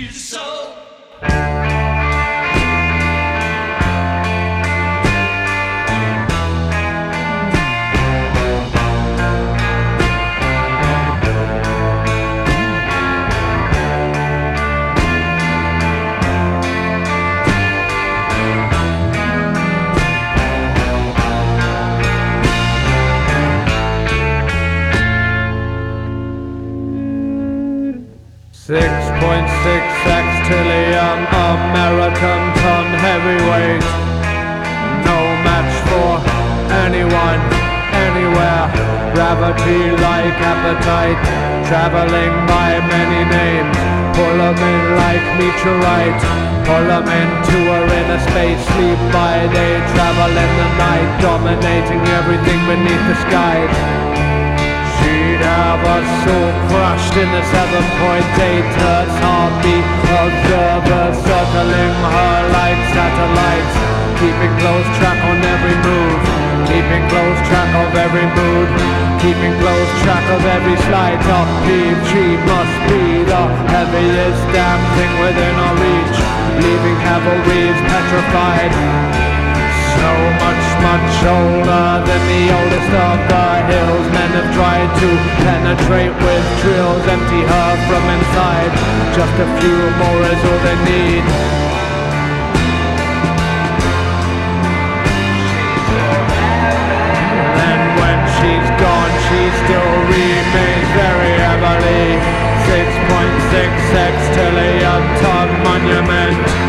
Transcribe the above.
Sextillion American ton heavyweight. No match for anyone, anywhere. Gravity like appetite, traveling by many names. Pull 'em in like meteorite, pull 'em into her inner space. Sleep by day, travel in the night, dominating everything beneath the skies. She'd have us all crushed in the 7.8 hertz heartbeat. Observers circling her like satellites, keeping close track on every move, keeping close track of every mood, keeping close track of every slight upheave. She must be the heaviest damn thing within our reach, leaving cavalries petrified. So much older than the oldest of the hills. Men have tried to penetrate with drills, empty her from inside. Just a few more is all they need. Then when she's gone, she still remains very heavily. 6.6 sextillion ton monument.